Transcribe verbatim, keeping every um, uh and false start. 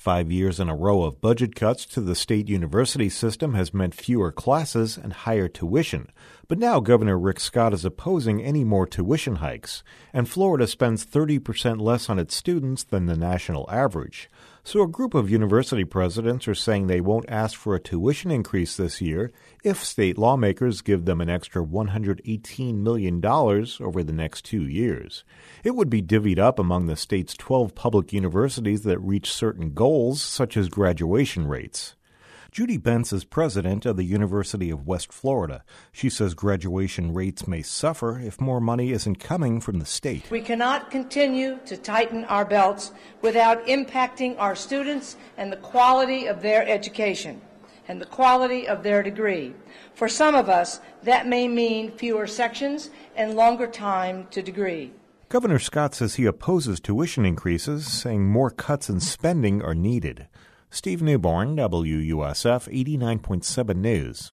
Five years in a row of budget cuts to the state university system has meant fewer classes and higher tuition. But now Governor Rick Scott is opposing any more tuition hikes, and Florida spends thirty percent less on its students than the national average. So a group of university presidents are saying they won't ask for a tuition increase this year if state lawmakers give them an extra one hundred eighteen million dollars over the next two years. It would be divvied up among the state's twelve public universities that reach certain goals, such as graduation rates. Judy Bentz is president of the University of West Florida. She says graduation rates may suffer if more money isn't coming from the state. We cannot continue to tighten our belts without impacting our students and the quality of their education and the quality of their degree. For some of us, that may mean fewer sections and longer time to degree. Governor Scott says he opposes tuition increases, saying more cuts in spending are needed. Steve Newborn, W U S F eighty-nine point seven News.